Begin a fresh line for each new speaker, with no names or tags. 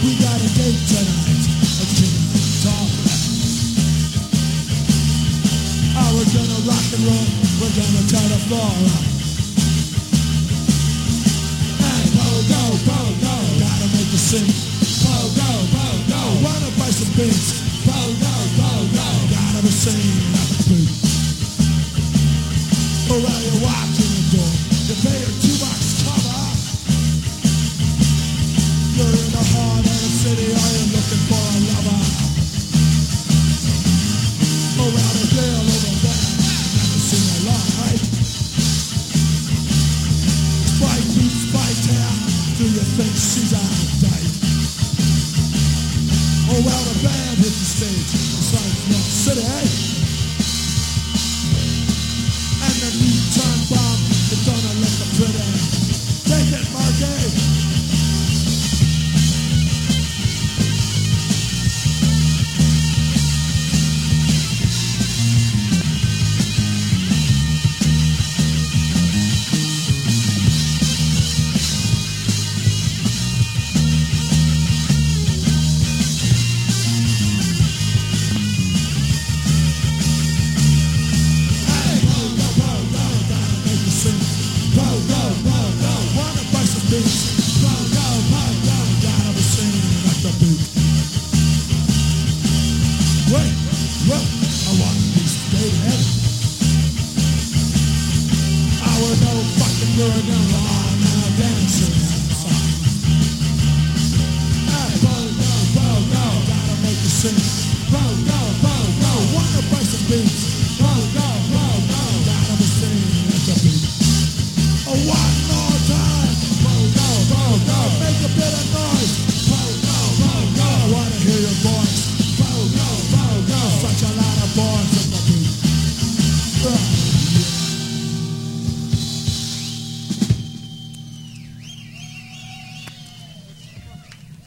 We got a date tonight, a King Talk. Oh, we're gonna rock and roll, we're gonna turn the floor up. Hey, go, gotta make the scene. Go, wanna buy some beats. Go, gotta be seen at the beat. Oh, well, you're watching the door, you pay your $2 cover. You're in the heart of the city, are you looking for a lover? Oh, well, the girl over there, never seen a light. Spike beat, spike hair, do you think she's out of date? Oh, well, the band hit the stage, it's like New York City, and the neutron bomb, it's gonna look pretty. Take it, Marky! Such a lot of boys in the beat.